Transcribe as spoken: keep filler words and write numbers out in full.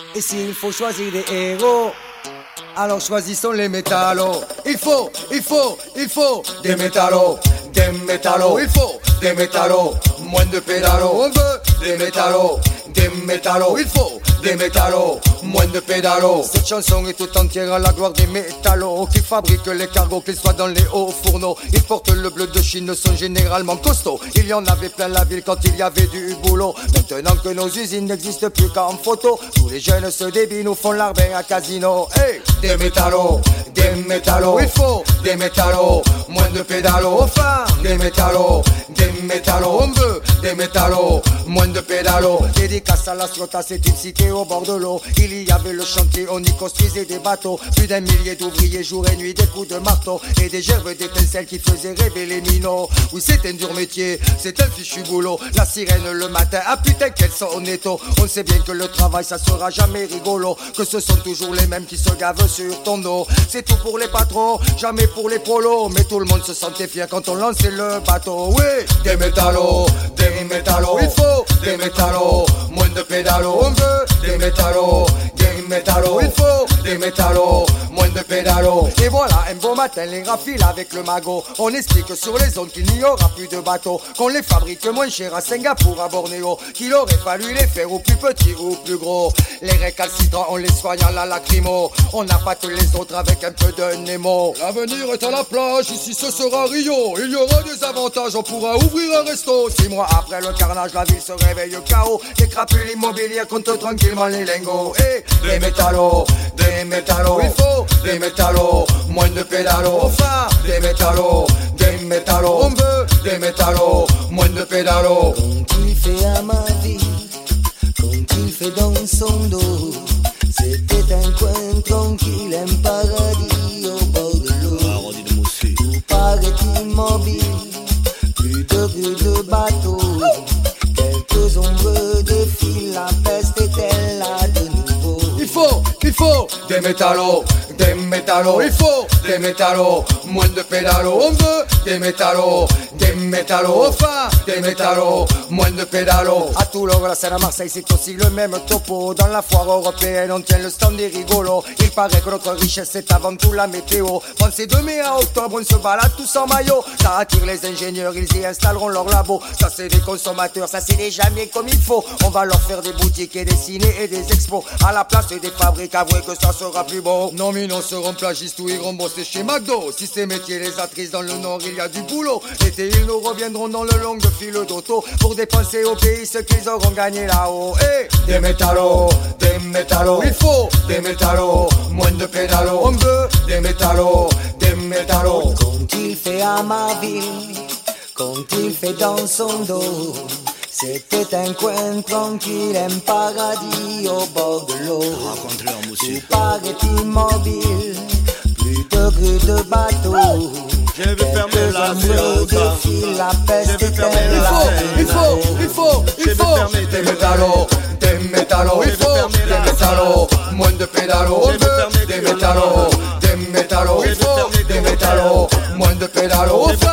Et s'il faut choisir des héros, alors choisissons les métallos. Il faut, il faut, il faut des métallos, des métallos. Il faut des métallos, moins de pédalos. On veut des métallos, des métallos. Il faut des métallos, moins de pédalos. Cette chanson est tout entière à la gloire des métallos qui fabriquent les cargos, qu'ils soient dans les hauts fourneaux. Ils portent le bleu de Chine, sont généralement costauds. Il y en avait plein la ville quand il y avait du boulot. Maintenant que nos usines n'existent plus qu'en photo, tous les jeunes se débinent ou font l'arbin à casino. Hey, des métallos, des métallos. Il faut des métallos, moins de pédalos. Enfin, des métallos, des métallos. On veut des métallos, moins de pédalos. Dédicace à la Ciotat, c'est une cité au bord de l'eau. Il y avait le chantier, on y construisait des bateaux. Plus d'un millier d'ouvriers jour et nuit, des coups de marteau et des gerbes d'étincelles qui faisaient rêver les minots. Oui, c'est un dur métier, c'est un fichu boulot. La sirène le matin, ah putain qu'elles sont honnêtos. On sait bien que le travail ça sera jamais rigolo, que ce sont toujours les mêmes qui se gavent sur ton dos. C'est tout pour les patrons, jamais pour les prolos. Mais tout le monde se sentait fier quand on lançait le bateau. Oui, des métallos, des métallos. Il faut des métallos, moins de pédalos. On veut des métallos, des métallos. Il faut des métallos, moins de pédalos. Et voilà, un beau matin, les raffiles avec le magot. On explique sur les ondes qu'il n'y aura plus de bateaux, qu'on les fabrique moins cher à Singapour, à Bornéo, qu'il aurait fallu les faire ou plus petits ou plus gros. Les récalcitrants, on les soigne à la lacrymo. On appâte les autres avec un peu de Nemo. L'avenir est à la plage, ici ce sera Rio. Il y aura des avantages, on pourra ouvrir un resto. Six mois après le carnage, la ville se réveille au chaos. Les crapules immobilières comptent tranquillement les lingots. Et des métallos, des métallos. Il faut des métallos, moins de pédalos. Enfin, des métallos, des métallos. On veut des métallos, moins de pédalos. Quand il fait à ma vie, quand il fait dans son dos, c'était un coin tranquille, un paradis au bord de l'eau. Tout paraît immobile, plus de rues de bateaux, quelques ombres de fil, la peste est-elle là de nouveau? Il faut, il faut des métallos, des métallos. Il faut des métallos, moins de pédalos. On veut des métallos, des métallos. Enfin, des métallos, moins de pédalos. À Toulon, la Seine, à Marseille, c'est aussi le même topo. Dans la foire européenne, on tient le stand des rigolos. Il paraît que notre richesse, c'est avant tout la météo. Pensez de mai à octobre, on se balade tous en maillot. Ça attire les ingénieurs, ils y installeront leur labo. Ça, c'est des consommateurs, ça, c'est des jamais comme il faut. On va leur faire des boutiques et des ciné et des expos. À la place des fabriques, avouez que ça sera plus beau. Non, mais non seront plagistes ou iront bosser chez McDo. Si ces métiers les attrisent dans le Nord, il y a du boulot. L'été, ils nous reviendront dans le long fil d'auto pour dépenser au pays ce qu'ils auront gagné là-haut. Et des métallos, des métallos. Il faut des métallos, moins de pédalos. On veut des métallos, des métallos. Quand il fait à ma ville, quand il fait dans son dos, c'était un coin tranquille, un paradis au bord de l'eau. Tout paraît immobile, plus de rues de bateaux. Je vais fermer la Ciotat. La peste est il faut, il faut, il faut, il faut des métallos, des métallos. Il faut des métallos, moins de pédalos. On veut des métallos, des métallos. Il faut des métallos, moins de pédalos.